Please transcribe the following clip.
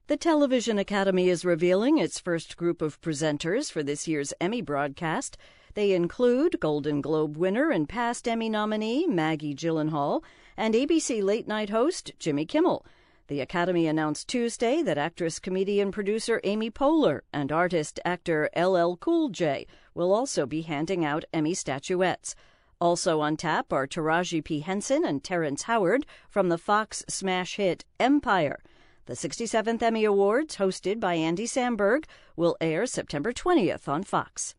The Television Academy is revealing its first group of presenters for this year's Emmy broadcast. They include Golden Globe winner and past Emmy nominee Maggie Gyllenhaal and ABC late night host Jimmy Kimmel. The Academy announced Tuesday that actress, comedian, producer Amy Poehler and artist-actor LL Cool J will also be handing out Emmy statuettes. Also on tap are Taraji P. Henson and Terrence Howard from the Fox smash hit Empire. The 67th Emmy Awards, hosted by Andy Samberg, will air September 20th on Fox.